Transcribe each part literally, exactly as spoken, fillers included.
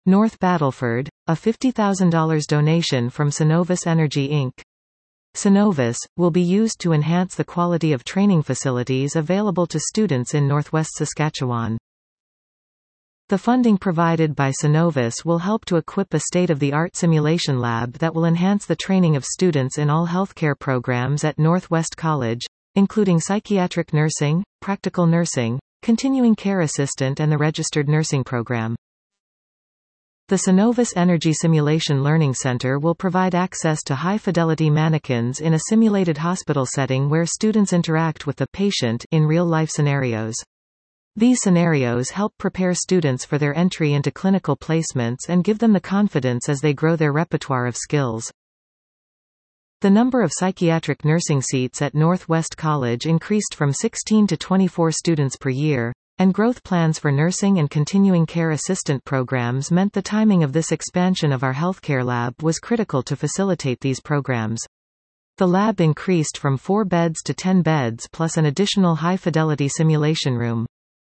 North Battleford, a fifty thousand dollars donation from Cenovus Energy Incorporated. Cenovus will be used to enhance the quality of training facilities available to students in Northwest Saskatchewan. The funding provided by Cenovus will help to equip a state-of-the-art simulation lab that will enhance the training of students in all healthcare programs at Northwest College, including psychiatric nursing, practical nursing, continuing care assistant and the registered nursing program. The Cenovus Energy Simulation Learning Center will provide access to high-fidelity mannequins in a simulated hospital setting where students interact with the patient in real-life scenarios. These scenarios help prepare students for their entry into clinical placements and give them the confidence as they grow their repertoire of skills. The number of psychiatric nursing seats at Northwest College increased from sixteen to twenty-four students per year, and growth plans for nursing and continuing care assistant programs meant the timing of this expansion of our healthcare lab was critical to facilitate these programs. The lab increased from four beds to ten beds plus an additional high-fidelity simulation room.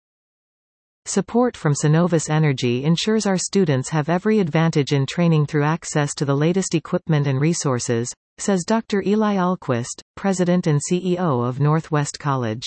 Support from Cenovus Energy ensures our students have every advantage in training through access to the latest equipment and resources, says Doctor Eli Ahlquist, President and C E O of Northwest College.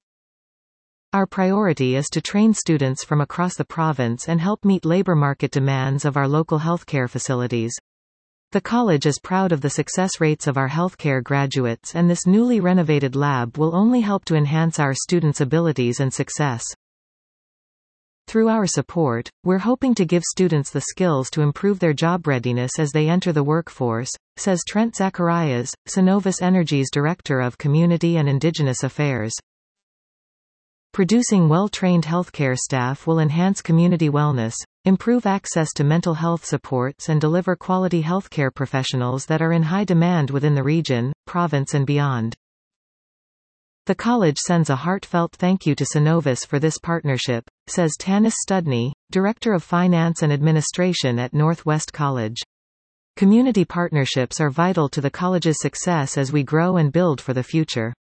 Our priority is to train students from across the province and help meet labor market demands of our local healthcare facilities. The college is proud of the success rates of our healthcare graduates, and this newly renovated lab will only help to enhance our students' abilities and success. Through our support, we're hoping to give students the skills to improve their job readiness as they enter the workforce, says Trent Zacharias, Cenovus Energy's Director of Community and Indigenous Affairs. Producing well-trained healthcare staff will enhance community wellness, improve access to mental health supports and deliver quality healthcare professionals that are in high demand within the region, province and beyond. The college sends a heartfelt thank you to Cenovus for this partnership, says Tanis Studney, Director of Finance and Administration at Northwest College. Community partnerships are vital to the college's success as we grow and build for the future.